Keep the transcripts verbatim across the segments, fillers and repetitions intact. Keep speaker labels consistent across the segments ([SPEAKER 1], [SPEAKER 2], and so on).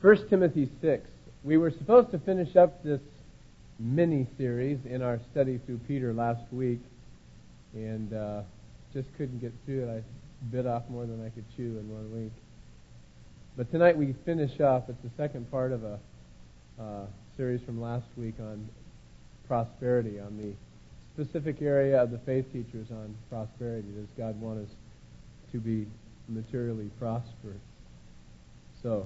[SPEAKER 1] First Timothy six. We were supposed to finish up this mini-series in our study through Peter last week, and uh, just couldn't get through it. I bit off more than I could chew in one week. But tonight we finish off. It's the second part of a uh, series from last week on prosperity, on the specific area of the faith teachers on prosperity. Does God want us to be materially prosperous? So,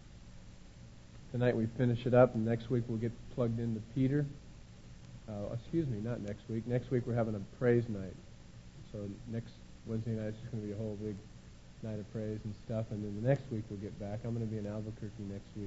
[SPEAKER 1] tonight we finish it up, and next week we'll get plugged into Peter. Uh, excuse me, not next week. Next week we're having a praise night. So next Wednesday night is just going to be a whole big night of praise and stuff, and then the next week we'll get back. I'm going to be in Albuquerque next week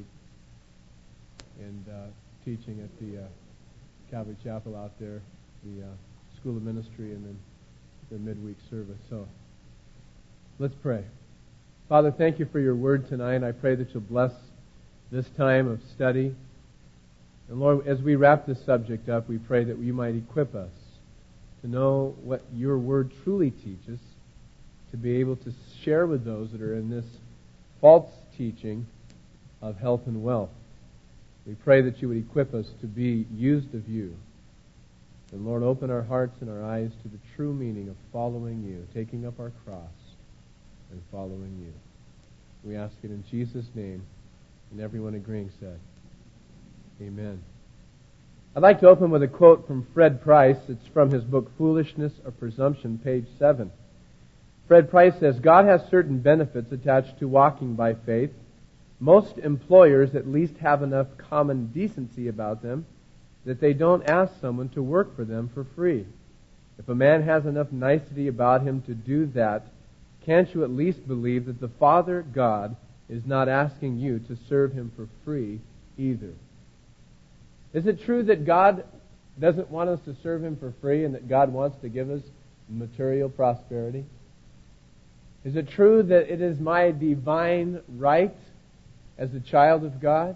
[SPEAKER 1] and uh, teaching at the uh, Calvary Chapel out there, the uh, School of Ministry, and then their midweek service. So let's pray. Father, thank you for your word tonight. I pray that you'll bless this time of study. And Lord, as we wrap this subject up, we pray that you might equip us to know what your word truly teaches, to be able to share with those that are in this false teaching of health and wealth. We pray that you would equip us to be used of you. And Lord, open our hearts and our eyes to the true meaning of following you, taking up our cross and following you. We ask it in Jesus' name. And everyone agreeing said, Amen. I'd like to open with a quote from Fred Price. It's from his book, Foolishness or Presumption, page seven. Fred Price says, God has certain benefits attached to walking by faith. Most employers at least have enough common decency about them that they don't ask someone to work for them for free. If a man has enough nicety about him to do that, can't you at least believe that the Father God is not asking you to serve him for free either? Is it true that God doesn't want us to serve him for free and that God wants to give us material prosperity? Is it true that it is my divine right as a child of God,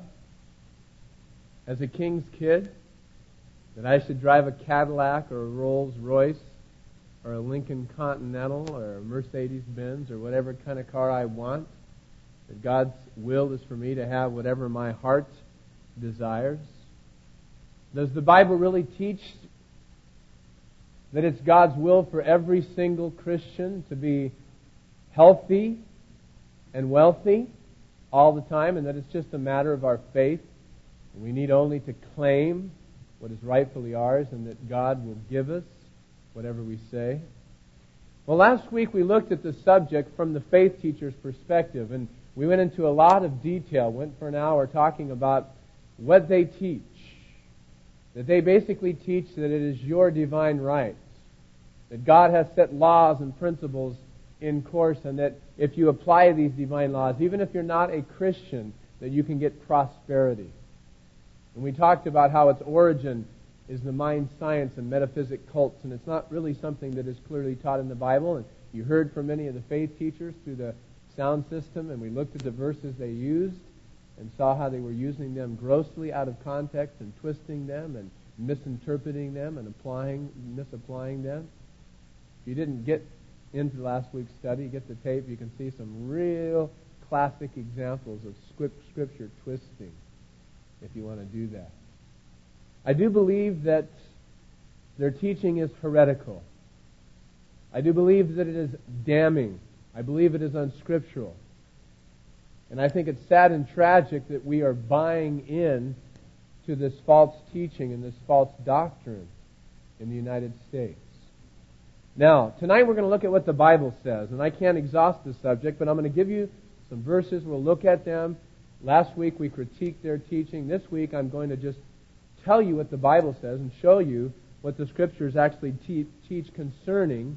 [SPEAKER 1] as a king's kid, that I should drive a Cadillac or a Rolls Royce or a Lincoln Continental or a Mercedes Benz or whatever kind of car I want? That God's will is for me to have whatever my heart desires? Does the Bible really teach that it's God's will for every single Christian to be healthy and wealthy all the time, and that it's just a matter of our faith, and we need only to claim what is rightfully ours, and that God will give us whatever we say? Well, last week we looked at the subject from the faith teacher's perspective, and we went into a lot of detail, went for an hour talking about what they teach. That they basically teach that it is your divine right. That God has set laws and principles in course, and that if you apply these divine laws, even if you're not a Christian, that you can get prosperity. And we talked about how its origin is the mind science and metaphysic cults, and it's not really something that is clearly taught in the Bible. And you heard from many of the faith teachers through the sound system, and we looked at the verses they used and saw how they were using them grossly out of context and twisting them and misinterpreting them and applying, misapplying them. If you didn't get into last week's study, get the tape, you can see some real classic examples of scripture twisting if you want to do that. I do believe that their teaching is heretical. I do believe that it is damning. I believe it is unscriptural. And I think it's sad and tragic that we are buying in to this false teaching and this false doctrine in the United States. Now, tonight we're going to look at what the Bible says. And I can't exhaust the subject, but I'm going to give you some verses. We'll look at them. Last week we critiqued their teaching. This week I'm going to just tell you what the Bible says and show you what the Scriptures actually te- teach concerning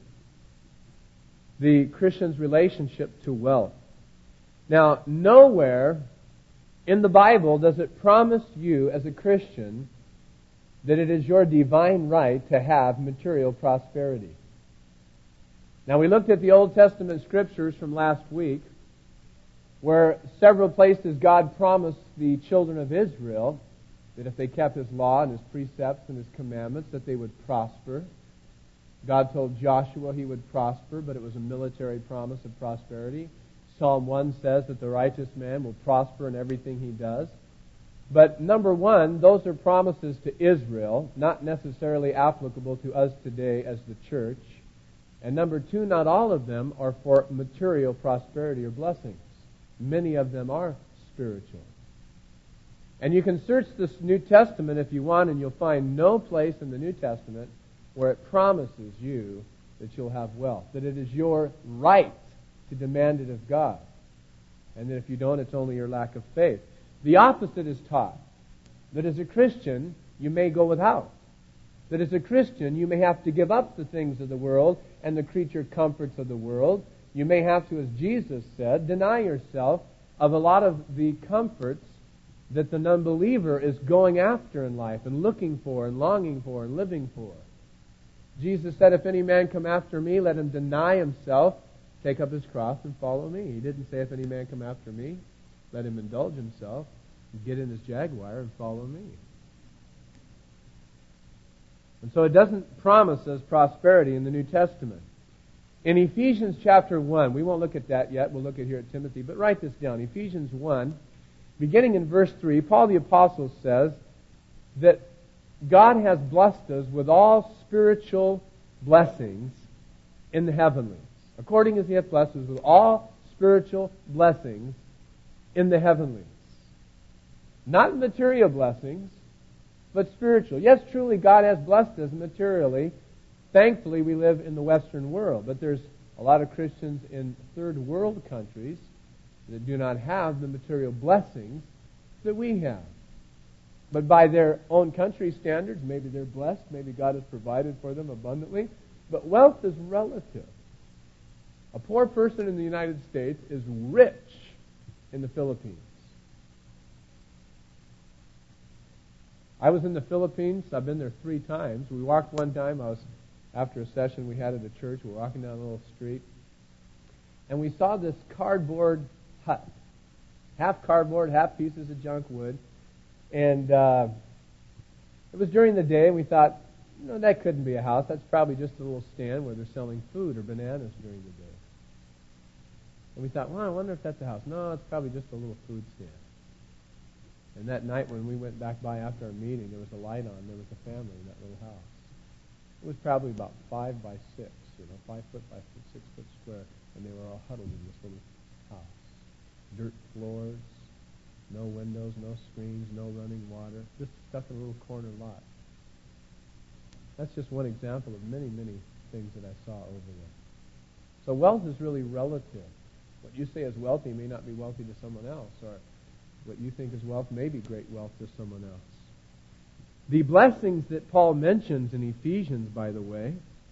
[SPEAKER 1] the Christian's relationship to wealth. Now, nowhere in the Bible does it promise you as a Christian that it is your divine right to have material prosperity. Now, we looked at the Old Testament Scriptures from last week, where several places God promised the children of Israel that if they kept His law and His precepts and His commandments, that they would prosper. God told Joshua he would prosper, but it was a military promise of prosperity. Psalm one says that the righteous man will prosper in everything he does. But number one, those are promises to Israel, not necessarily applicable to us today as the church. And number two, not all of them are for material prosperity or blessings. Many of them are spiritual. And you can search this New Testament if you want, and you'll find no place in the New Testament where it promises you that you'll have wealth, that it is your right to demand it of God, and that if you don't, it's only your lack of faith. The opposite is taught, that as a Christian, you may go without. That as a Christian, you may have to give up the things of the world and the creature comforts of the world. You may have to, as Jesus said, deny yourself of a lot of the comforts that the non-believer is going after in life and looking for and longing for and living for. Jesus said, if any man come after me, let him deny himself, take up his cross and follow me. He didn't say, if any man come after me, let him indulge himself, get in his Jaguar and follow me. And so it doesn't promise us prosperity in the New Testament. In Ephesians chapter one, we won't look at that yet, we'll look at here at Timothy, but write this down. Ephesians one, beginning in verse three, Paul the Apostle says that God has blessed us with all spiritual blessings in the heavenlies, according as He hath blessed us with all spiritual blessings in the heavenlies. Not material blessings, but spiritual. Yes, truly, God has blessed us materially. Thankfully, we live in the Western world, but there's a lot of Christians in third world countries that do not have the material blessings that we have. But by their own country standards, maybe they're blessed, maybe God has provided for them abundantly, but wealth is relative. A poor person in the United States is rich in the Philippines. I was in the Philippines. I've been there three times. We walked one time. I was after a session we had at a church. We were walking down a little street, and we saw this cardboard hut, half cardboard, half pieces of junk wood. And uh, it was during the day, and we thought, you know, that couldn't be a house. That's probably just a little stand where they're selling food or bananas during the day. And we thought, well, I wonder if that's a house. No, it's probably just a little food stand. And that night when we went back by after our meeting, there was a light on. There was a family in that little house. It was probably about five by six, you know, five foot by six foot square, and they were all huddled in this little house. Dirt floors, no windows, no screens, no running water, just stuck in a little corner lot. That's just one example of many, many things that I saw over there. So wealth is really relative. What you say is wealthy may not be wealthy to someone else, or what you think is wealth may be great wealth to someone else. The blessings that Paul mentions in Ephesians, by the way,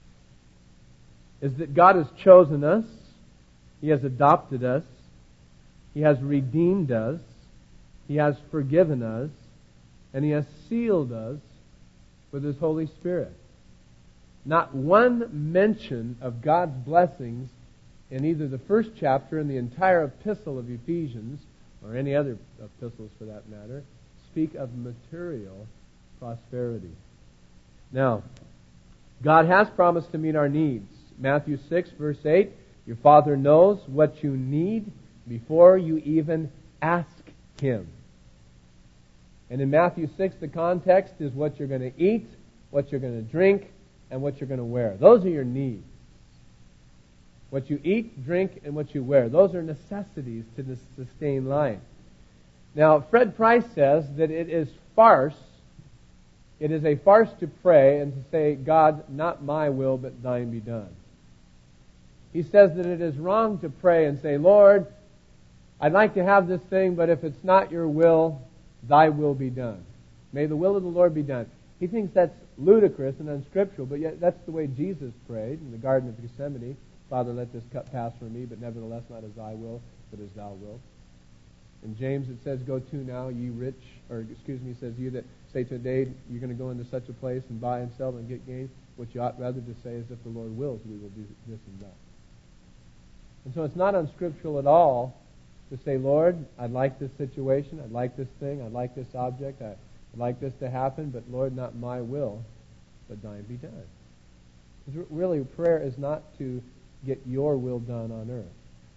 [SPEAKER 1] is that God has chosen us, He has adopted us, He has redeemed us, He has forgiven us, and He has sealed us with His Holy Spirit. Not one mention of God's blessings in either the first chapter in the entire epistle of Ephesians, or any other epistles for that matter, speak of material prosperity. Now, God has promised to meet our needs. Matthew six, verse eight, your Father knows what you need before you even ask Him. And in Matthew six, the context is what you're going to eat, what you're going to drink, and what you're going to wear. Those are your needs. What you eat, drink, and what you wear. Those are necessities to sustain life. Now, Fred Price says that it is farce. It is a farce to pray and to say, God, not my will, but thine be done. He says that it is wrong to pray and say, Lord, I'd like to have this thing, but if it's not your will, thy will be done. May the will of the Lord be done. He thinks that's ludicrous and unscriptural, but yet that's the way Jesus prayed in the Garden of Gethsemane. Father, let this cup pass from me, but nevertheless not as I will, but as thou wilt. In James it says, go to now, ye rich, or excuse me, it says, you that say today you're going to go into such a place and buy and sell and get gain. What you ought rather to say is, if the Lord wills, we will do this and that. And so it's not unscriptural at all to say, Lord, I'd like this situation, I'd like this thing, I'd like this object, I'd like this to happen, but Lord, not my will, but thine be done. Because really, prayer is not to get your will done on earth.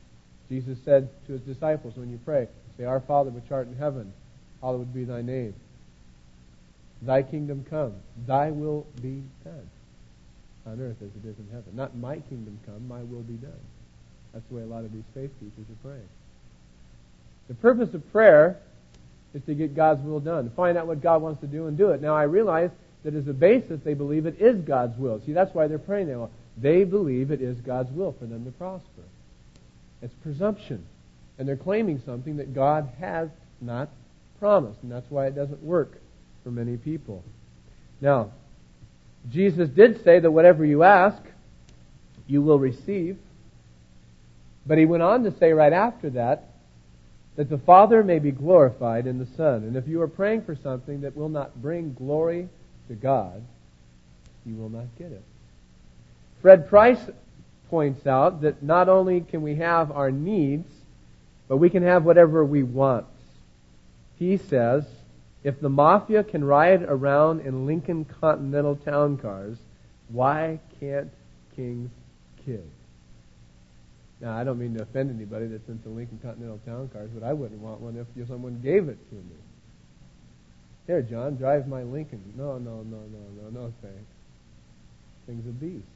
[SPEAKER 1] Jesus said to his disciples, when you pray, say, Our Father which art in heaven, hallowed be thy name. Thy kingdom come, thy will be done on earth as it is in heaven. Not my kingdom come, my will be done. That's the way a lot of these faith teachers are praying. The purpose of prayer is to get God's will done, to find out what God wants to do and do it. Now I realize that as a basis they believe it is God's will. See, that's why they're praying that. Well, they believe it is God's will for them to prosper. It's presumption. And they're claiming something that God has not promised. And that's why it doesn't work for many people. Now, Jesus did say that whatever you ask, you will receive. But he went on to say right after that, that the Father may be glorified in the Son. And if you are praying for something that will not bring glory to God, you will not get it. Fred Price points out that not only can we have our needs, but we can have whatever we want. He says, if the mafia can ride around in Lincoln Continental town cars, why can't kings kid? Now, I don't mean to offend anybody that's into Lincoln Continental town cars, but I wouldn't want one if someone gave it to me. Here, John, drive my Lincoln. No, no, no, no, no, no, thanks. Thing's a beast.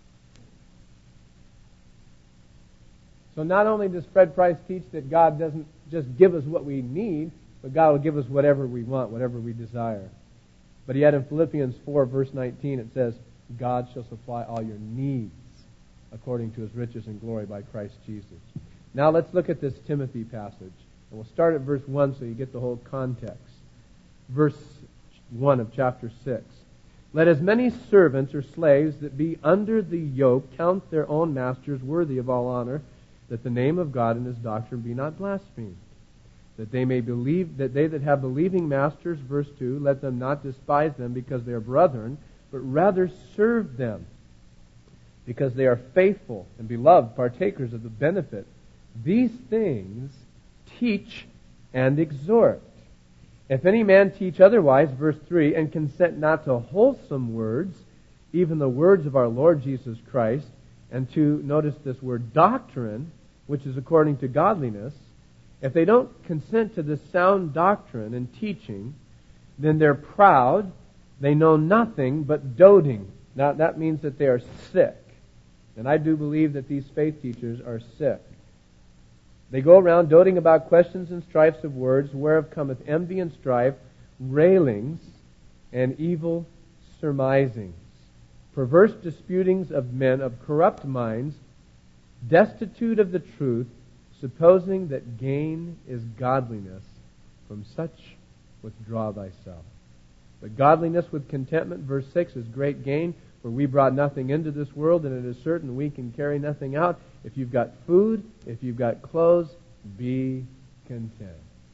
[SPEAKER 1] So not only does Fred Price teach that God doesn't just give us what we need, but God will give us whatever we want, whatever we desire. But yet in Philippians four, verse nineteen, it says, God shall supply all your needs according to his riches and glory by Christ Jesus. Now let's look at this Timothy passage. And we'll start at verse one so you get the whole context. Verse one of chapter six. Let as many servants or slaves that be under the yoke count their own masters worthy of all honor, that the name of God and his doctrine be not blasphemed. That they may believe, that they that have believing masters, verse two, let them not despise them because they are brethren, but rather serve them, because they are faithful and beloved, partakers of the benefit. These things teach and exhort. If any man teach otherwise, verse three, and consent not to wholesome words, even the words of our Lord Jesus Christ, and to, notice this word, doctrine, which is according to godliness, if they don't consent to this sound doctrine and teaching, then they're proud, they know nothing but doting. Now that means that they are sick. And I do believe that these faith teachers are sick. They go around doting about questions and strifes of words, whereof cometh envy and strife, railings, and evil surmisings, perverse disputings of men of corrupt minds, destitute of the truth, supposing that gain is godliness. From such withdraw thyself. But godliness with contentment, verse six, is great gain, for we brought nothing into this world, and it is certain we can carry nothing out. If you've got food, if you've got clothes, be content.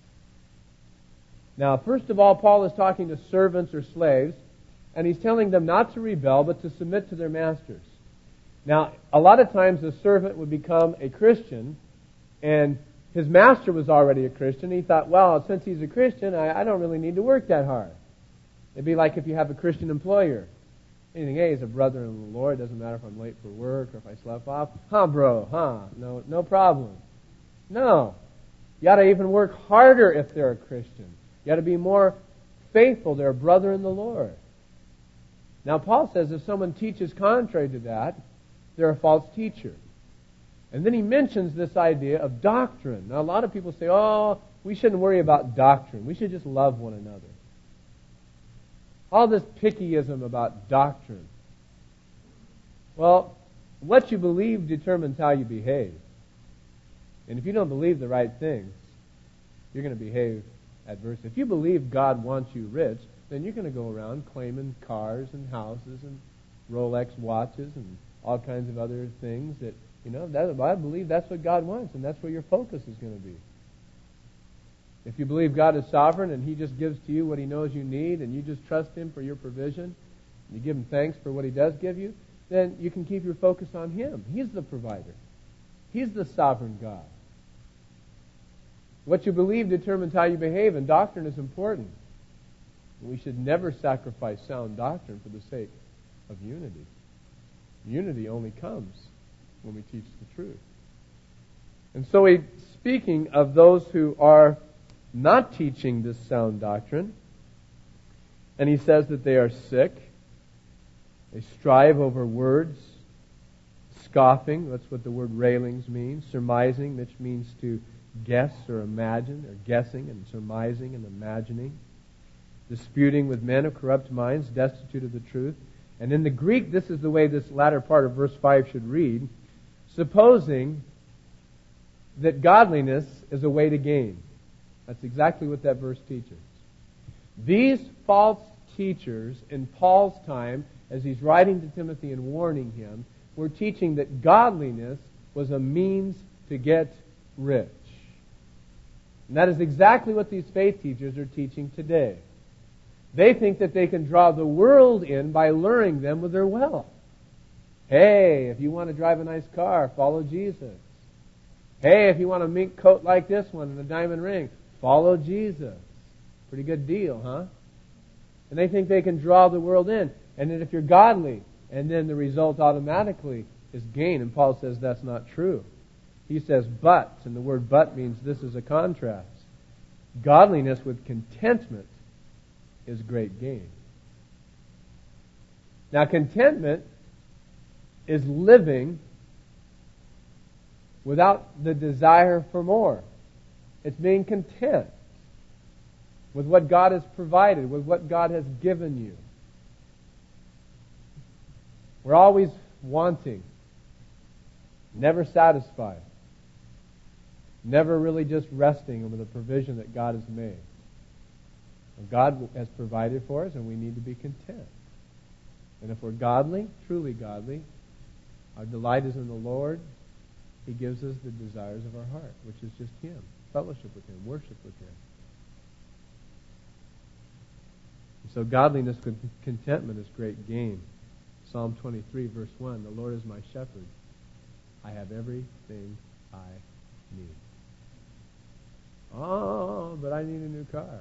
[SPEAKER 1] Now, first of all, Paul is talking to servants or slaves, and he's telling them not to rebel, but to submit to their masters. Now, a lot of times a servant would become a Christian, and his master was already a Christian. He thought, well, since he's a Christian, I, I don't really need to work that hard. It'd be like if you have a Christian employer. You think, hey, he's a brother in the Lord. Doesn't matter if I'm late for work or if I slept off. Huh, bro? Huh? No, no problem. No. You got to even work harder if they're a Christian. You got to be more faithful. They're a brother in the Lord. Now, Paul says if someone teaches contrary to that, they're a false teacher. And then he mentions this idea of doctrine. Now, a lot of people say, oh, we shouldn't worry about doctrine. We should just love one another. All this pickyism about doctrine. Well, what you believe determines how you behave. And if you don't believe the right things, you're going to behave adversely. If you believe God wants you rich, then you're going to go around claiming cars and houses and Rolex watches and all kinds of other things that, you know, that, I believe that's what God wants, and that's where your focus is going to be. If you believe God is sovereign and He just gives to you what He knows you need and you just trust Him for your provision, and you give Him thanks for what He does give you, then you can keep your focus on Him. He's the provider. He's the sovereign God. What you believe determines how you behave, and doctrine is important. We should never sacrifice sound doctrine for the sake of unity. Unity only comes when we teach the truth. And so he's speaking of those who are not teaching this sound doctrine. And he says that they are sick. They strive over words. Scoffing, that's what the word railings means. Surmising, which means to guess or imagine, or guessing and surmising and imagining. Disputing with men of corrupt minds, destitute of the truth. And in the Greek, this is the way this latter part of verse five should read. Supposing that godliness is a way to gain. That's exactly what that verse teaches. These false teachers in Paul's time, as he's writing to Timothy and warning him, were teaching that godliness was a means to get rich. And that is exactly what these faith teachers are teaching today. They think that they can draw the world in by luring them with their wealth. Hey, if you want to drive a nice car, follow Jesus. Hey, if you want a mink coat like this one and a diamond ring, follow Jesus. Pretty good deal, huh? And they think they can draw the world in. And that if you're godly, and then the result automatically is gain. And Paul says that's not true. He says but, and the word but means this is a contrast. Godliness with contentment is great gain. Now, contentment is living without the desire for more. It's being content with what God has provided, with what God has given you. We're always wanting, never satisfied, never really just resting over the provision that God has made. And God has provided for us, and we need to be content. And if we're godly, truly godly, our delight is in the Lord. He gives us the desires of our heart, which is just Him, fellowship with Him, worship with Him. And so godliness with contentment is great gain. Psalm twenty-three, verse one, the Lord is my shepherd. I have everything I need. Oh, but I need a new car.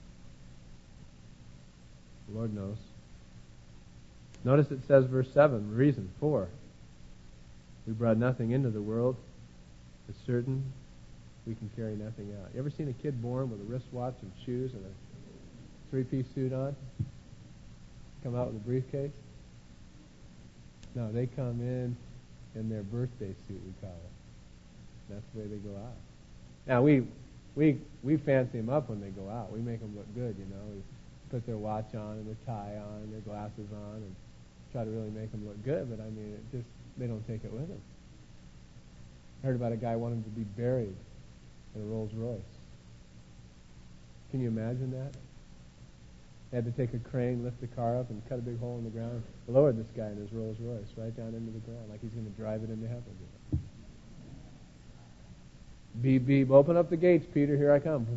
[SPEAKER 1] The Lord knows. Notice it says, verse seven, reason, for. We brought nothing into the world. It's certain we can carry nothing out. You ever seen a kid born with a wristwatch and shoes and a three-piece suit on? Come out with a briefcase? No, they come in in their birthday suit, we call it. That's the way they go out. Now, we we we fancy them up when they go out. We make them look good, you know. We put their watch on and their tie on and their glasses on and try to really make them look good, but I mean, it just they don't take it with them. I heard about a guy wanting to be buried in a Rolls Royce. Can you imagine that? They had to take a crane, lift the car up, and cut a big hole in the ground, lower this guy in his Rolls Royce right down into the ground, like he's going to drive it into heaven. Beep, beep, open up the gates, Peter, here I come.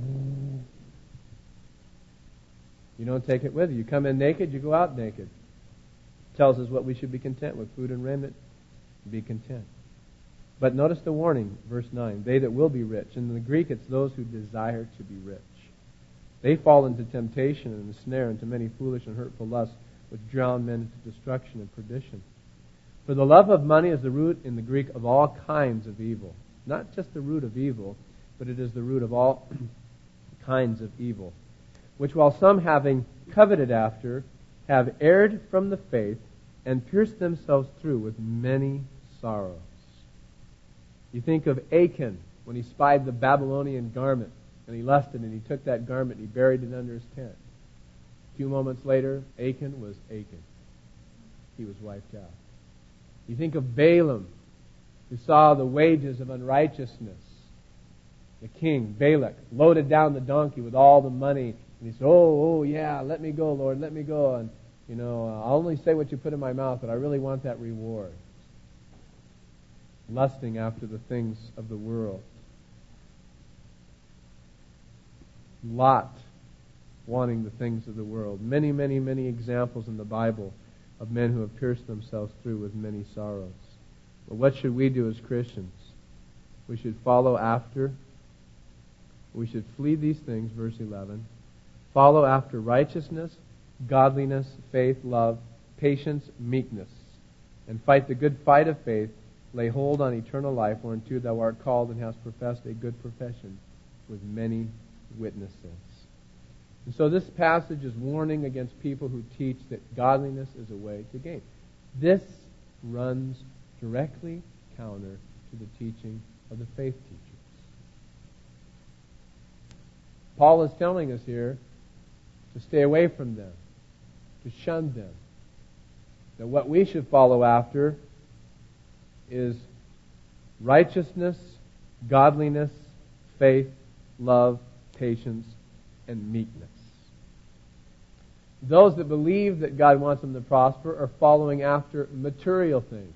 [SPEAKER 1] You don't take it with you. You come in naked, you go out naked. It tells us what we should be content with, food and raiment. Be content. But notice the warning, verse nine, they that will be rich. In the Greek, it's those who desire to be rich. They fall into temptation and a snare, into many foolish and hurtful lusts, which drown men into destruction and perdition. For the love of money is the root in the Greek of all kinds of evil. Not just the root of evil, but it is the root of all kinds of evil. Which while some having coveted after, have erred from the faith, and pierced themselves through with many sorrows. You think of Achan, when he spied the Babylonian garment, and he lusted, and he took that garment and he buried it under his tent. A few moments later, Achan was Achan. He was wiped out. You think of Balaam, who saw the wages of unrighteousness. The king, Balak, loaded down the donkey with all the money, and he said, oh, oh, yeah, let me go, Lord, let me go. And, you know, uh, I'll only say what you put in my mouth, but I really want that reward. Lusting after the things of the world. Lot wanting the things of the world. Many, many, many examples in the Bible of men who have pierced themselves through with many sorrows. But what should we do as Christians? We should follow after. We should flee these things, verse eleven. Follow after righteousness, godliness, faith, love, patience, meekness, and fight the good fight of faith, lay hold on eternal life, whereunto thou art called and hast professed a good profession with many witnesses. And so this passage is warning against people who teach that godliness is a way to gain. This runs directly counter to the teaching of the faith teachers. Paul is telling us here to stay away from them, to shun them. That what we should follow after is righteousness, godliness, faith, love, patience, and meekness. Those that believe that God wants them to prosper are following after material things,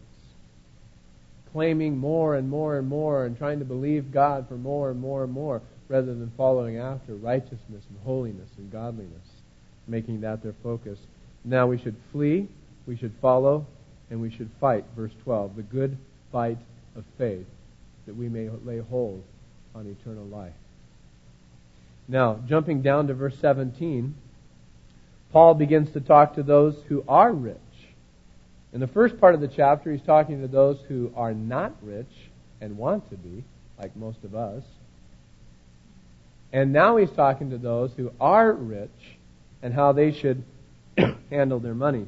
[SPEAKER 1] claiming more and more and more and trying to believe God for more and more and more, rather than following after righteousness and holiness and godliness, making that their focus. Now we should flee, we should follow, and we should fight. Verse twelve, the good fight of faith, that we may lay hold on eternal life. Now, jumping down to verse seventeen, Paul begins to talk to those who are rich. In the first part of the chapter, he's talking to those who are not rich and want to be, like most of us. And now he's talking to those who are rich and how they should handle their money.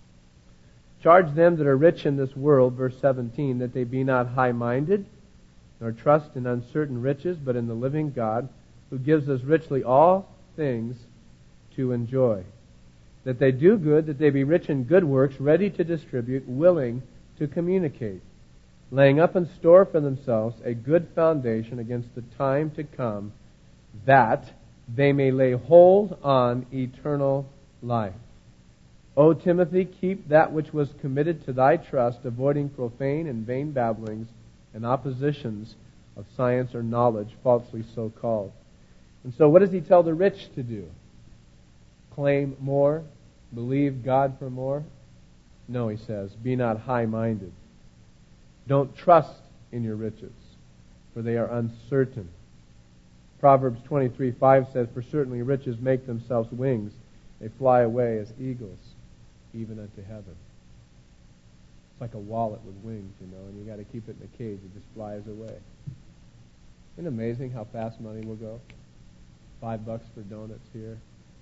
[SPEAKER 1] Charge them that are rich in this world, verse seventeen, that they be not high-minded, nor trust in uncertain riches, but in the living God, who gives us richly all things to enjoy. That they do good, that they be rich in good works, ready to distribute, willing to communicate, laying up in store for themselves a good foundation against the time to come, that they may lay hold on eternal life. O Timothy, keep that which was committed to thy trust, avoiding profane and vain babblings and oppositions of science or knowledge, falsely so called. And so what does he tell the rich to do? Claim more? Believe God for more? No, he says, be not high-minded. Don't trust in your riches, for they are uncertain. Proverbs twenty-three five says, for certainly riches make themselves wings. They fly away as eagles, even unto heaven. It's like a wallet with wings, you know, and you got to keep it in a cage. It just flies away. Isn't it amazing how fast money will go? Five bucks for donuts here.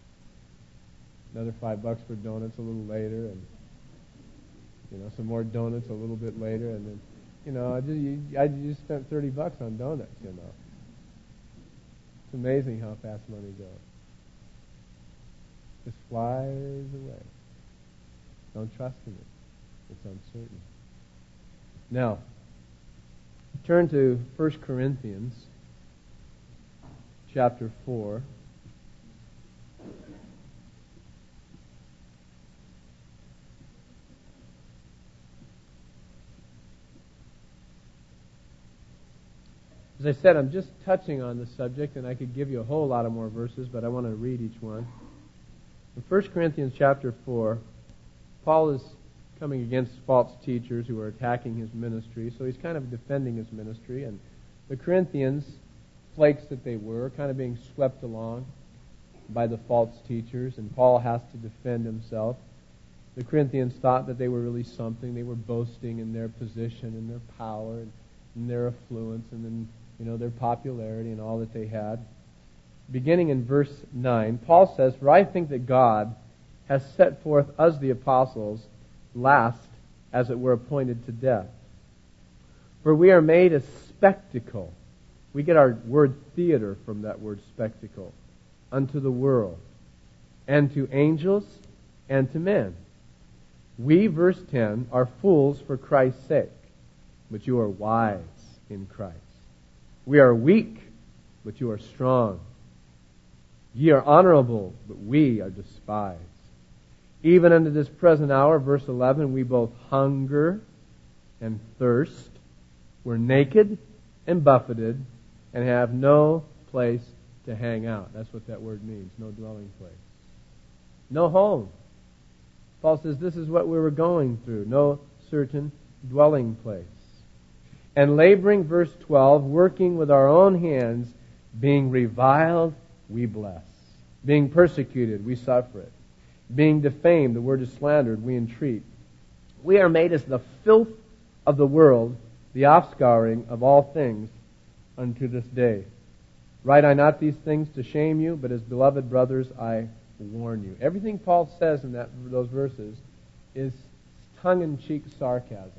[SPEAKER 1] Another five bucks for donuts a little later, and you know, some more donuts a little bit later, and then, you know, I just, you, I just spent thirty bucks on donuts, you know. It's amazing how fast money goes. Just flies away. Don't trust in it. It's uncertain. Now, turn to First Corinthians chapter four. As I said, I'm just touching on the subject, and I could give you a whole lot of more verses, but I want to read each one. In First Corinthians chapter four, Paul is coming against false teachers who are attacking his ministry, so he's kind of defending his ministry, and the Corinthians, flakes that they were, kind of being swept along by the false teachers, and Paul has to defend himself. The Corinthians thought that they were really something. They were boasting in their position and their power and, and their affluence and then, you know, their popularity and all that they had. Beginning in verse nine, Paul says, for I think that God has set forth us the apostles last, as it were, appointed to death. For we are made a spectacle. We get our word theater from that word spectacle. Unto the world, and to angels, and to men. We, verse ten, are fools for Christ's sake, but you are wise in Christ. We are weak, but you are strong. Ye are honorable, but we are despised. Even unto this present hour, verse eleven, we both hunger and thirst. We're naked and buffeted and have no place to hang out. That's what that word means, no dwelling place. No home. Paul says this is what we were going through, no certain dwelling place. And laboring, verse twelve, working with our own hands, being reviled, we bless. Being persecuted, we suffer it. Being defamed, the word is slandered, we entreat. We are made as the filth of the world, the offscouring of all things unto this day. Write I not these things to shame you, but as beloved brothers I warn you. Everything Paul says in that those verses is tongue-in-cheek sarcasm.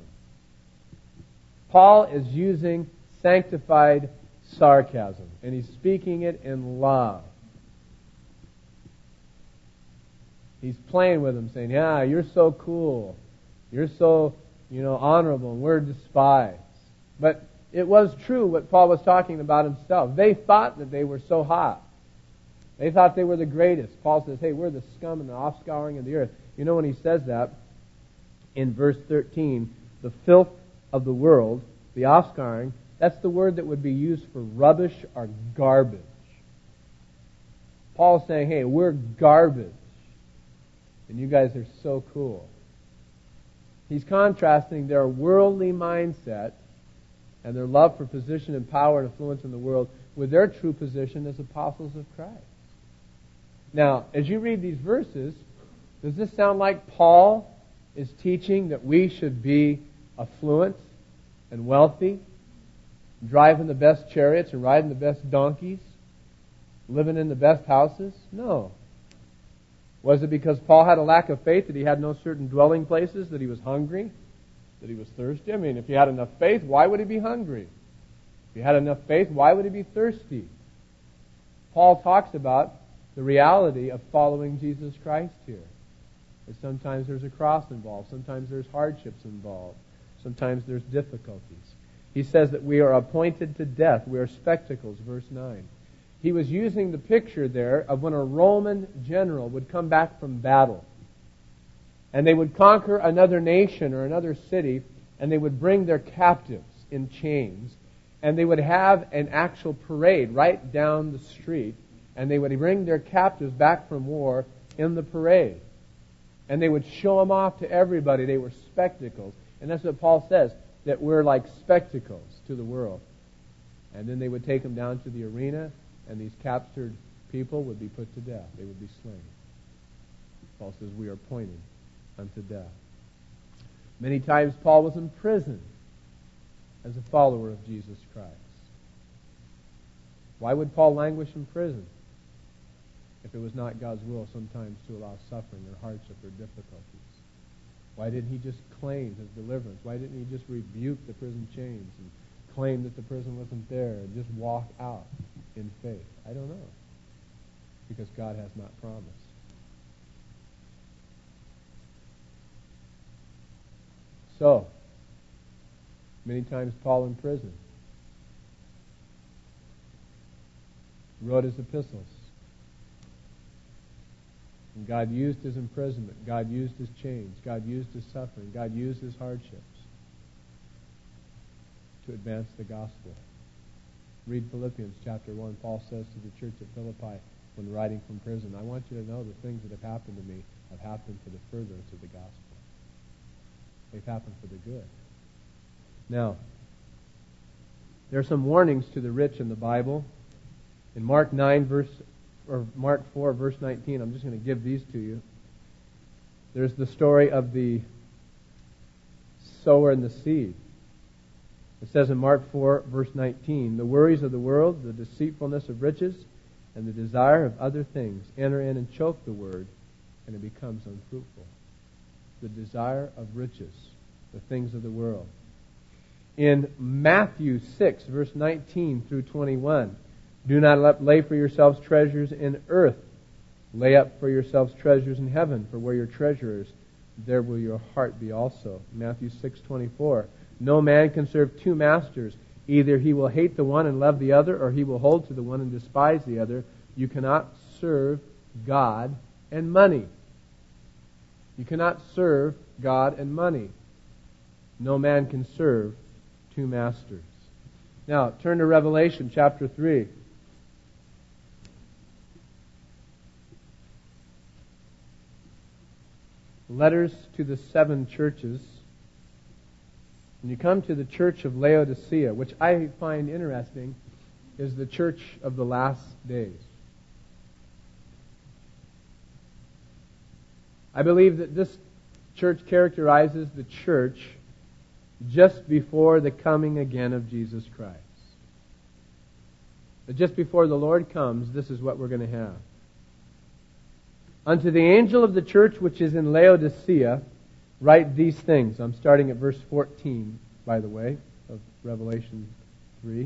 [SPEAKER 1] Paul is using sanctified sarcasm, and he's speaking it in love. He's playing with them, saying, yeah, you're so cool. You're so, you know, honorable, and we're despised. But it was true what Paul was talking about himself. They thought that they were so hot. They thought they were the greatest. Paul says, hey, we're the scum and the offscouring of the earth. You know when he says that, in verse thirteen, the filth of the world, the offscouring, that's the word that would be used for rubbish or garbage. Paul's saying, hey, we're garbage. And you guys are so cool. He's contrasting their worldly mindset and their love for position and power and influence in the world with their true position as apostles of Christ. Now, as you read these verses, does this sound like Paul is teaching that we should be affluent and wealthy, driving the best chariots and riding the best donkeys, living in the best houses? No. Was it because Paul had a lack of faith that he had no certain dwelling places, that he was hungry, that he was thirsty? I mean, if he had enough faith, why would he be hungry? If he had enough faith, why would he be thirsty? Paul talks about the reality of following Jesus Christ here. That sometimes there's a cross involved, sometimes there's hardships involved, sometimes there's difficulties. He says that we are appointed to death. We are spectacles, verse nine. He was using the picture there of when a Roman general would come back from battle. And they would conquer another nation or another city, and they would bring their captives in chains. And they would have an actual parade right down the street. And they would bring their captives back from war in the parade. And they would show them off to everybody. They were spectacles. And that's what Paul says, that we're like spectacles to the world. And then they would take them down to the arena, and these captured people would be put to death. They would be slain. Paul says we are appointed unto death. Many times Paul was in prison as a follower of Jesus Christ. Why would Paul languish in prison if it was not God's will sometimes to allow suffering or hardship or difficulties? Why didn't he just claim his deliverance? Why didn't he just rebuke the prison chains and claim that the prison wasn't there and just walk out in faith? I don't know. Because God has not promised. So, many times Paul in prison wrote his epistles. And God used his imprisonment. God used his chains. God used his suffering. God used his hardships to advance the gospel. Read Philippians chapter one. Paul says to the church at Philippi when writing from prison, I want you to know the things that have happened to me have happened for the furtherance of the gospel. They've happened for the good. Now, there are some warnings to the rich in the Bible. In Mark nine verse or Mark four verse nineteen, I'm just going to give these to you. There's the story of the sower and the seed. It says in Mark four verse nineteen, the worries of the world, the deceitfulness of riches, and the desire of other things enter in and choke the word, and it becomes unfruitful. The desire of riches, the things of the world. In Matthew six verse nineteen through twenty-one, do not lay for yourselves treasures in earth. Lay up for yourselves treasures in heaven, for where your treasure is, there will your heart be also. Matthew six twenty-four. No man can serve two masters. Either he will hate the one and love the other, or he will hold to the one and despise the other. You cannot serve God and money. You cannot serve God and money. No man can serve two masters. Now, turn to Revelation chapter three. Letters to the seven churches. When you come to the church of Laodicea, which I find interesting, is the church of the last days. I believe that this church characterizes the church just before the coming again of Jesus Christ. But just before the Lord comes, this is what we're going to have. Unto the angel of the church which is in Laodicea, write these things. I'm starting at verse fourteen, by the way, of Revelation three.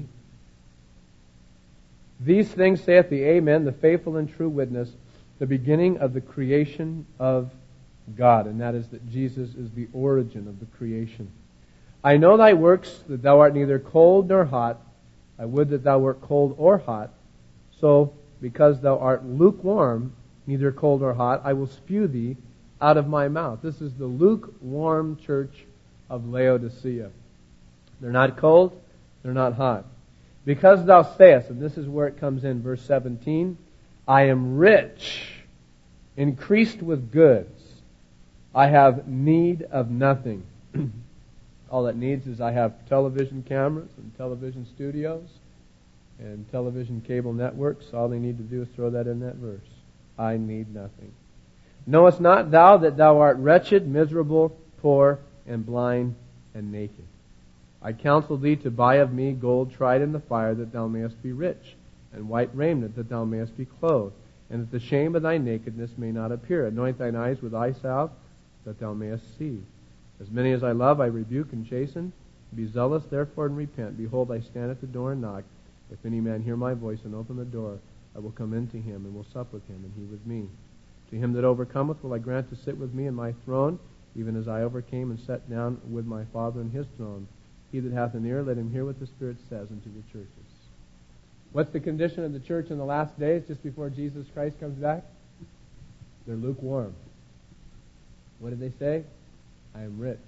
[SPEAKER 1] These things saith the Amen, the faithful and true witness, the beginning of the creation of God. And that is that Jesus is the origin of the creation. I know thy works, that thou art neither cold nor hot. I would that thou wert cold or hot. So, because thou art lukewarm, neither cold nor hot, I will spew thee out of my mouth. This is the lukewarm church of Laodicea. They're not cold, they're not hot. Because thou sayest, and this is where it comes in, verse seventeen, I am rich, increased with goods. I have need of nothing. All it needs is I have television cameras and television studios and television cable networks. All they need to do is throw that in that verse. I need nothing. Knowest not thou that thou art wretched, miserable, poor, and blind, and naked? I counsel thee to buy of me gold tried in the fire, that thou mayest be rich, and white raiment, that thou mayest be clothed, and that the shame of thy nakedness may not appear. Anoint thine eyes with eye salve, that thou mayest see. As many as I love, I rebuke and chasten. Be zealous, therefore, and repent. Behold, I stand at the door and knock. If any man hear my voice and open the door, I will come into him, and will sup with him, and he with me. To him that overcometh will I grant to sit with me in my throne, even as I overcame and sat down with my Father in his throne. He that hath an ear, let him hear what the Spirit says unto the churches. What's the condition of the church in the last days, just before Jesus Christ comes back? They're lukewarm. What did they say? I am rich.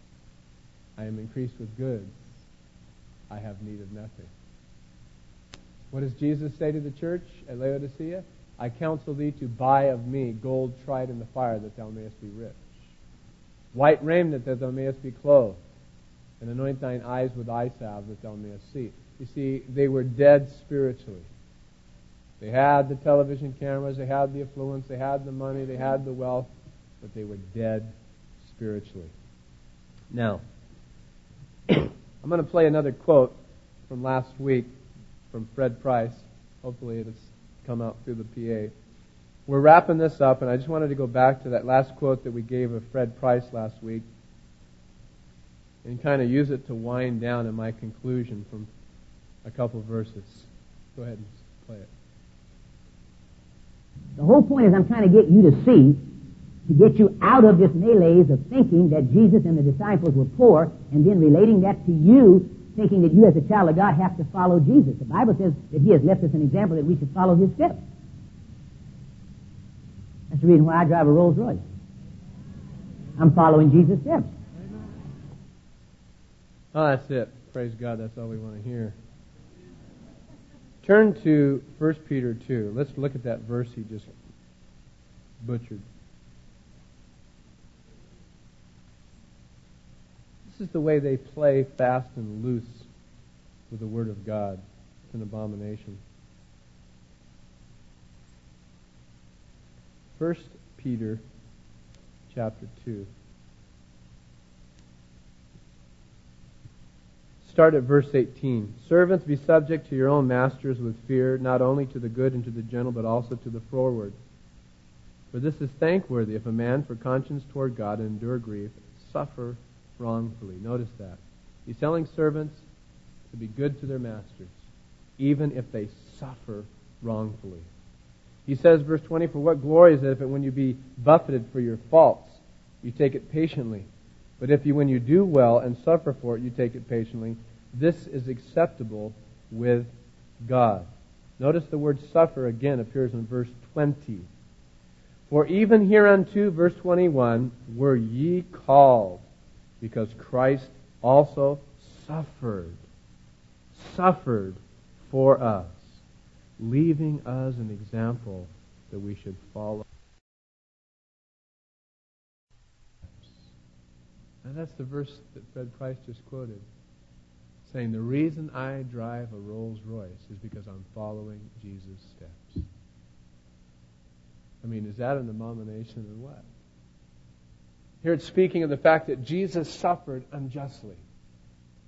[SPEAKER 1] I am increased with goods. I have need of nothing. What does Jesus say to the church at Laodicea? I counsel thee to buy of me gold tried in the fire, that thou mayest be rich. White raiment, that thou mayest be clothed. And anoint thine eyes with eye salve, that thou mayest see. You see, they were dead spiritually. They had the television cameras, they had the affluence, they had the money, they had the wealth, but they were dead spiritually. Now, I'm going to play another quote from last week from Fred Price. Hopefully it has come out through the P A. We're wrapping this up, and I just wanted to go back to that last quote that we gave of Fred Price last week and kind of use it to wind down in my conclusion from a couple verses. Go ahead and play it.
[SPEAKER 2] The whole point is I'm trying to get you to see, to get you out of this malaise of thinking that Jesus and the disciples were poor, and then relating that to you, thinking that you as a child of God have to follow Jesus. The Bible says that He has left us an example that we should follow His steps. That's the reason why I drive a Rolls Royce. I'm following Jesus' steps.
[SPEAKER 1] Oh, that's it. Praise God, that's all we want to hear. Turn to First Peter two. Let's look at that verse he just butchered. This is the way they play fast and loose with the Word of God. It's an abomination. First Peter chapter two. Start at verse eighteen. Servants, be subject to your own masters with fear, not only to the good and to the gentle, but also to the froward. For this is thankworthy, if a man for conscience toward God and endure grief, suffer wrongfully. Notice that. He's telling servants to be good to their masters, even if they suffer wrongfully. He says, verse twenty, for what glory is it if when you be buffeted for your faults, you take it patiently? But if you, when you do well and suffer for it, you take it patiently, this is acceptable with God. Notice the word suffer again appears in verse twenty. For even hereunto, verse twenty-one, were ye called, because Christ also suffered, suffered for us, leaving us an example that we should follow. And that's the verse that Fred Price just quoted, saying the reason I drive a Rolls Royce is because I'm following Jesus' steps. I mean, is that an abomination or what? Here it's speaking of the fact that Jesus suffered unjustly.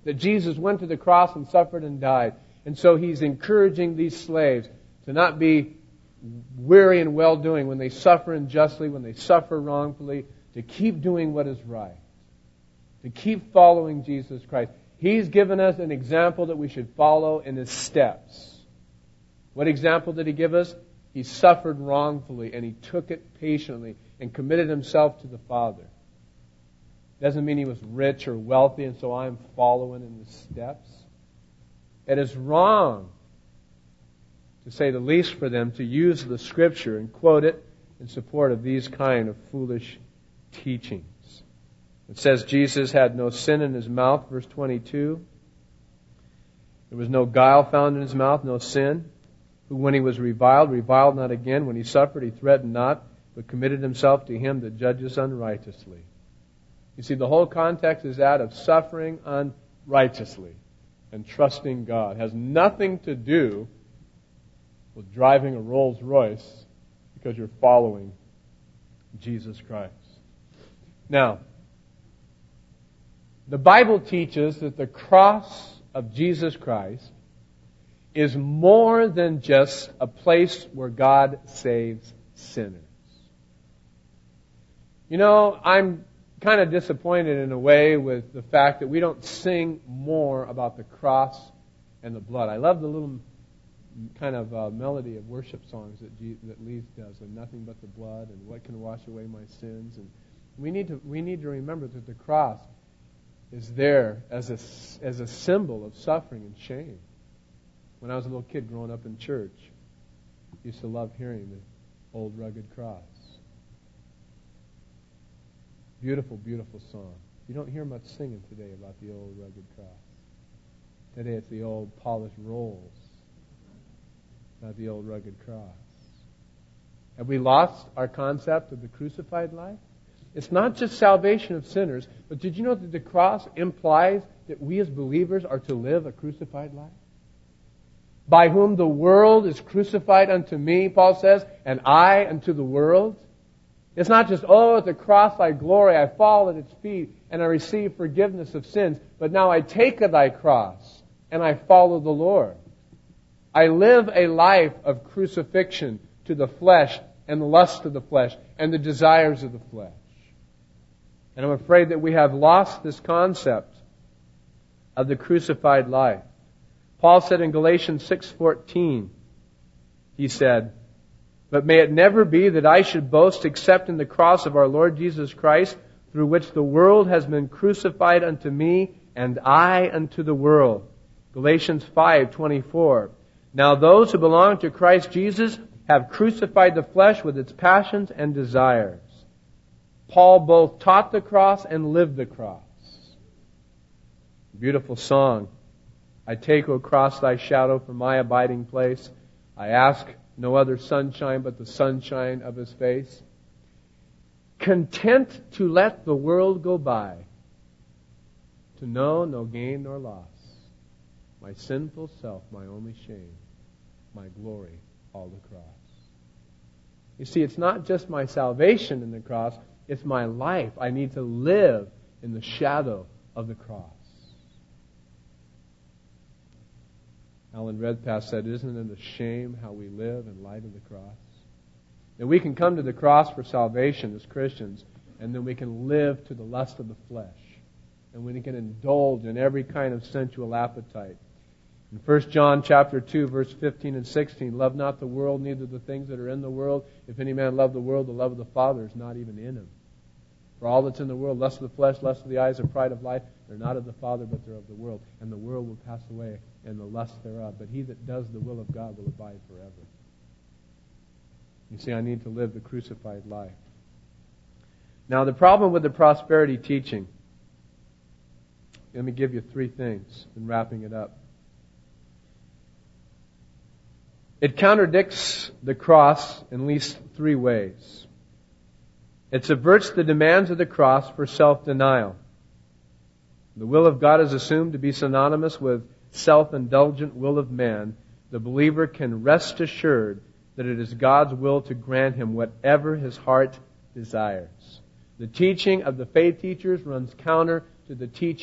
[SPEAKER 1] that Jesus went to the cross and suffered and died. And so he's encouraging these slaves to not be weary in well-doing when they suffer unjustly, when they suffer wrongfully, to keep doing what is right, to keep following Jesus Christ. He's given us an example that we should follow in His steps. What example did He give us? He suffered wrongfully and He took it patiently and committed Himself to the Father. Doesn't mean He was rich or wealthy and so I'm following in His steps. It is wrong, to say the least, for them to use the Scripture and quote it in support of these kind of foolish teachings. It says Jesus had no sin in His mouth, verse twenty-two. There was no guile found in His mouth, no sin. Who, when He was reviled, reviled not again. When He suffered, He threatened not, but committed Himself to Him that judges unrighteously. You see, the whole context is that of suffering unrighteously and trusting God. It has nothing to do with driving a Rolls Royce because you're following Jesus Christ. Now, the Bible teaches that the cross of Jesus Christ is more than just a place where God saves sinners. You know, I'm kind of disappointed in a way with the fact that we don't sing more about the cross and the blood. I love the little kind of uh, melody of worship songs that G- that Lee does, and nothing but the blood, and what can wash away my sins. And we need to we need to remember that the cross is there as a as a symbol of suffering and shame. When I was a little kid growing up in church, I used to love hearing the old rugged cross. Beautiful, beautiful song. You don't hear much singing today about the old rugged cross. Today it's the old polished rolls, not the old rugged cross. Have we lost our concept of the crucified life? It's not just salvation of sinners, but did you know that the cross implies that we as believers are to live a crucified life? By whom the world is crucified unto me, Paul says, and I unto the world. It's not just, oh, at the cross I glory, I fall at its feet, and I receive forgiveness of sins, but now I take thy cross, and I follow the Lord. I live a life of crucifixion to the flesh, and the lust of the flesh, and the desires of the flesh. And I'm afraid that we have lost this concept of the crucified life. Paul said in Galatians six fourteen, he said, "But may it never be that I should boast except in the cross of our Lord Jesus Christ, through which the world has been crucified unto me, and I unto the world." Galatians five twenty-four. "Now those who belong to Christ Jesus have crucified the flesh with its passions and desires." Paul both taught the cross and lived the cross. Beautiful song. "I take, O cross, thy shadow for my abiding place. I ask no other sunshine but the sunshine of His face. Content to let the world go by, to know no gain nor loss. My sinful self, my only shame, my glory, all the cross." You see, it's not just my salvation in the cross, it's my life. I need to live in the shadow of the cross. Alan Redpath said, "Isn't it a shame how we live in light of the cross?" And we can come to the cross for salvation as Christians, and then we can live to the lust of the flesh. And we can indulge in every kind of sensual appetite. In First John chapter two, verse fifteen and sixteen, "Love not the world, neither the things that are in the world. If any man love the world, the love of the Father is not even in him. For all that's in the world, lust of the flesh, lust of the eyes, and pride of life, they're not of the Father, but they're of the world. And the world will pass away, and the lust thereof. But he that does the will of God will abide forever." You see, I need to live the crucified life. Now, the problem with the prosperity teaching, let me give you three things in wrapping it up. It contradicts the cross in at least three ways. It subverts the demands of the cross for self-denial. The will of God is assumed to be synonymous with self-indulgent will of man. The believer can rest assured that it is God's will to grant him whatever his heart desires. The teaching of the faith teachers runs counter to the teaching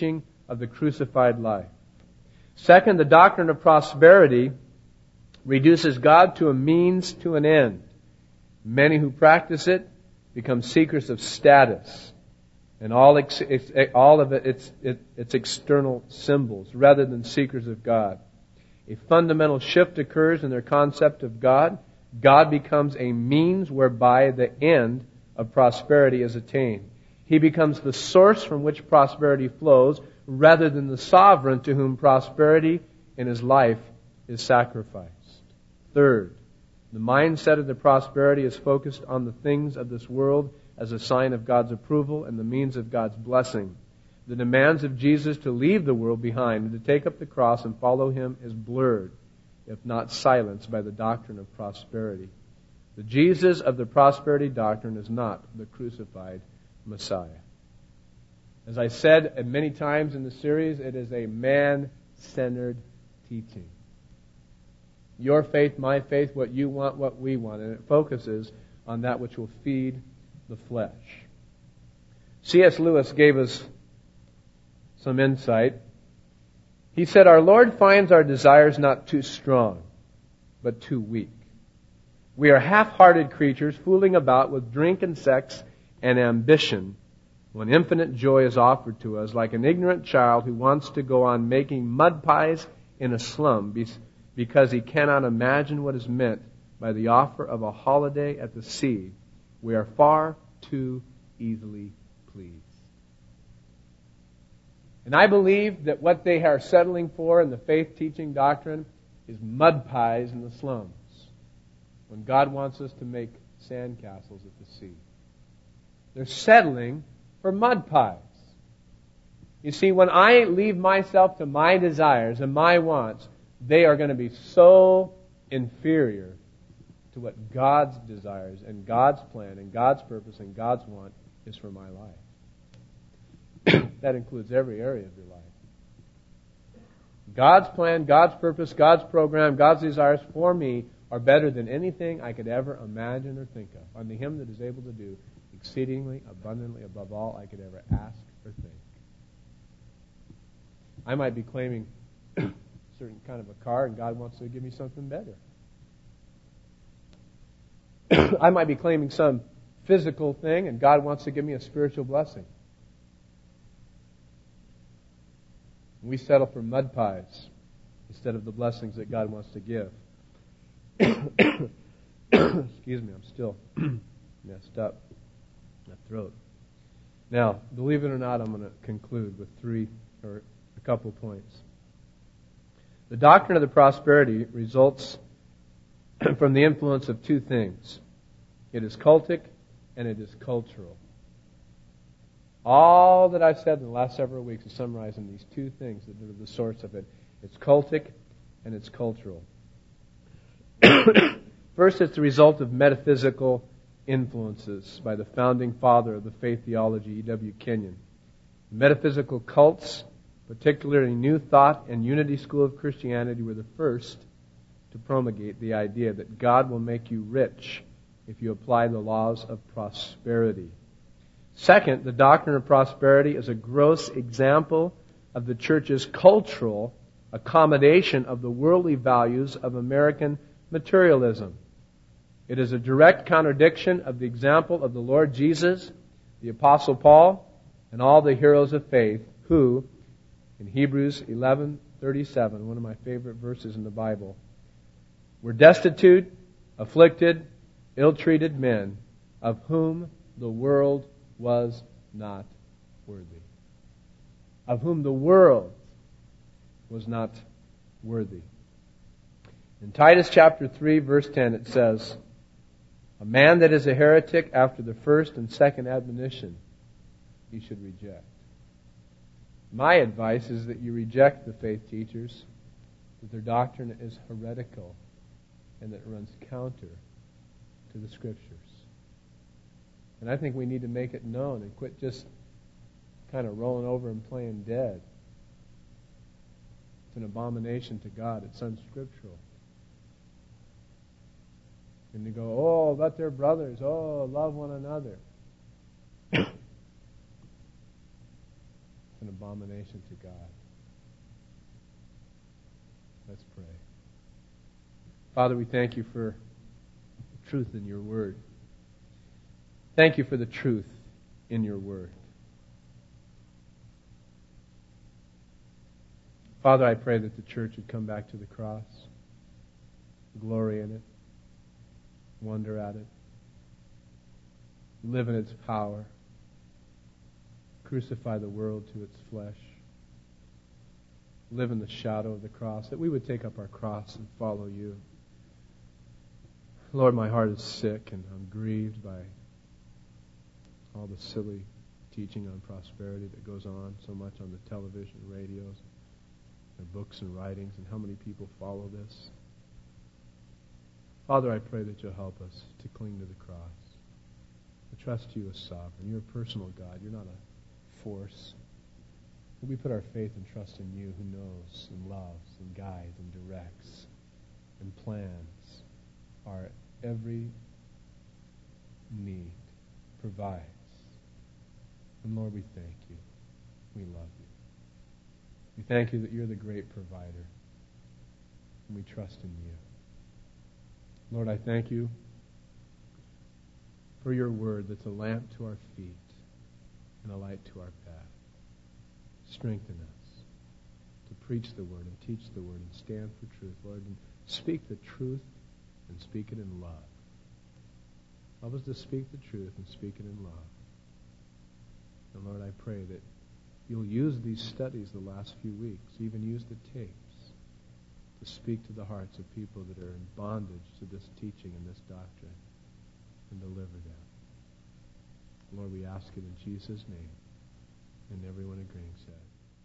[SPEAKER 1] of the crucified life. Second, the doctrine of prosperity reduces God to a means to an end. Many who practice it become seekers of status and all, ex- ex- all of it, its, it, its external symbols, rather than seekers of God. A fundamental shift occurs in their concept of God. God becomes a means whereby the end of prosperity is attained. He becomes the source from which prosperity flows, rather than the sovereign to whom prosperity in his life is sacrificed. Third, the mindset of the prosperity is focused on the things of this world as a sign of God's approval and the means of God's blessing. The demands of Jesus to leave the world behind and to take up the cross and follow Him is blurred, if not silenced, by the doctrine of prosperity. The Jesus of the prosperity doctrine is not the crucified Messiah. As I said many times in the series, it is a man-centered teaching. Your faith, my faith, what you want, what we want. And it focuses on that which will feed the flesh. C S Lewis gave us some insight. He said, "Our Lord finds our desires not too strong, but too weak. We are half-hearted creatures fooling about with drink and sex and ambition when infinite joy is offered to us, like an ignorant child who wants to go on making mud pies in a slum because he cannot imagine what is meant by the offer of a holiday at the sea. We are far too easily pleased." And I believe that what they are settling for in the faith-teaching doctrine is mud pies in the slums, when God wants us to make sandcastles at the sea. They're settling for mud pies. You see, when I leave myself to my desires and my wants, they are going to be so inferior to what God's desires and God's plan and God's purpose and God's want is for my life. That includes every area of your life. God's plan, God's purpose, God's program, God's desires for me are better than anything I could ever imagine or think of. Unto Him that is able to do exceedingly abundantly above all I could ever ask or think. I might be claiming a certain kind of a car, and God wants to give me something better. I might be claiming some physical thing, and God wants to give me a spiritual blessing. We settle for mud pies instead of the blessings that God wants to give. Excuse me, I'm still messed up. My throat. Now, believe it or not, I'm going to conclude with three or a couple points. The doctrine of the prosperity results from the influence of two things. It is cultic and it is cultural. All that I've said in the last several weeks is summarized in these two things that are the source of it. It's cultic and it's cultural. First, it's the result of metaphysical influences by the founding father of the faith theology, E W Kenyon. Metaphysical cults, particularly New Thought and Unity School of Christianity, were the first to promulgate the idea that God will make you rich if you apply the laws of prosperity. Second, the doctrine of prosperity is a gross example of the church's cultural accommodation of the worldly values of American materialism. It is a direct contradiction of the example of the Lord Jesus, the Apostle Paul, and all the heroes of faith who, in Hebrews eleven thirty-seven, one of my favorite verses in the Bible, were destitute, afflicted, ill-treated men, of whom the world was not worthy. Of whom the world was not worthy. In Titus chapter three, verse ten, it says, "A man that is a heretic after the first and second admonition, he should reject." My advice is that you reject the faith teachers, that their doctrine is heretical, and that it runs counter to the Scriptures. And I think we need to make it known and quit just kind of rolling over and playing dead. It's an abomination to God. It's unscriptural. And you go, oh, let their brothers, oh, love one another. It's an abomination to God. Let's pray. Father, we thank you for the truth in your word. Thank you for the truth in your word. Father, I pray that the church would come back to the cross, glory in it, wonder at it, live in its power, crucify the world to its flesh, live in the shadow of the cross, that we would take up our cross and follow you. Lord, my heart is sick and I'm grieved by all the silly teaching on prosperity that goes on so much on the television, radios, and books and writings, and how many people follow this. Father, I pray that you'll help us to cling to the cross, to trust you as sovereign. You're a personal God. You're not a force. We put our faith and trust in you, who knows and loves and guides and directs and plans our every need, provides. And Lord, we thank you. We love you. We thank you that you're the great provider, and we trust in you. Lord, I thank you for your word that's a lamp to our feet and a light to our path. Strengthen us to preach the word and teach the word and stand for truth, Lord, and speak the truth and speak it in love. Help us to speak the truth and speak it in love. And Lord, I pray that you'll use these studies the last few weeks, even use the tapes, to speak to the hearts of people that are in bondage to this teaching and this doctrine, and deliver them. Lord, we ask it in Jesus' name. And everyone agreeing said,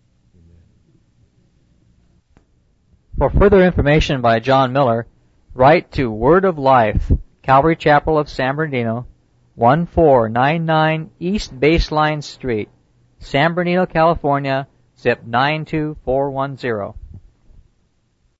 [SPEAKER 1] Amen.
[SPEAKER 3] For further information by John Miller, write to Word of Life, Calvary Chapel of San Bernardino, one four nine nine East Baseline Street, San Bernardino, California, zip nine two four one zero.